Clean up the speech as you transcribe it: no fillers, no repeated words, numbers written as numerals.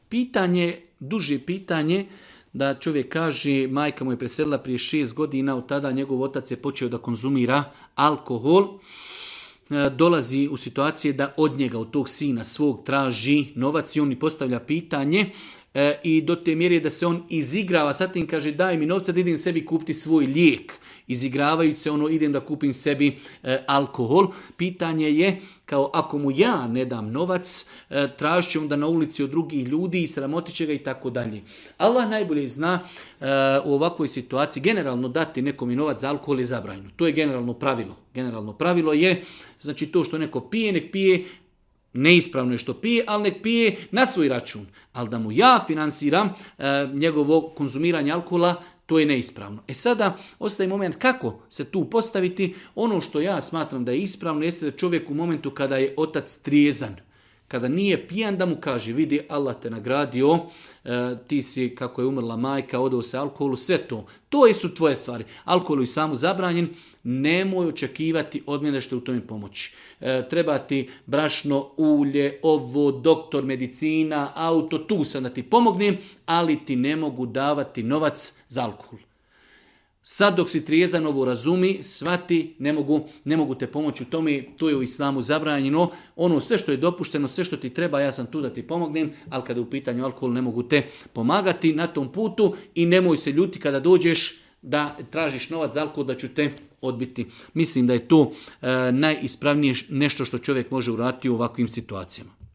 Pitanje, duže pitanje, da čovjek kaže majka mu je preselila prije 6 godina, od tada njegov otac je počeo da konzumira alkohol, dolazi u situacije da od njega, od tog sina svog traži novac i on mi postavlja pitanje i do te mjere da se on izigrava, sad tim kaže daj mi novca da idem sebi kupiti svoj lijek. Izigravajući se idem da kupim sebi alkohol. Pitanje je kao ako mu ja ne dam novac, tražit će onda na ulici od drugih ljudi i sramotit će ga i tako dalje. Allah najbolje zna u ovakvoj situaciji generalno dati nekom i novac za alkohol je zabranjeno. To je generalno pravilo. Generalno pravilo je znači to što neko pije, nek pije, neispravno je što pije, ali nek pije na svoj račun. Ali da mu ja finansiram njegovo konzumiranje alkohola, to je neispravno. Sada ostaje moment kako se tu postaviti. Ono što ja smatram da je ispravno jeste da čovjek u momentu kada je otac trijezan, kada nije pijan, da mu kaže vidi Allah te nagradio, ti si kako je umrla majka, odao se alkoholu, sve to. To su tvoje stvari. Alkohol je samo zabranjen, nemoj očekivati od mene što u tome pomoći. Treba ti brašno, ulje, ovo, doktor, medicina, auto, tu sam da ti pomognem, ali ti ne mogu davati novac za alkohol. Sad dok si trijezan ovo razumi, shvati, ne mogu te pomoći u tome, to je u islamu zabranjeno. Ono sve što je dopušteno, sve što ti treba, ja sam tu da ti pomognem, ali kada je u pitanju alkohol ne mogu te pomagati na tom putu i nemoj se ljuti kada dođeš da tražiš novac za alkohol da ću te odbiti. Mislim da je to najispravnije nešto što čovjek može uraditi u ovakvim situacijama.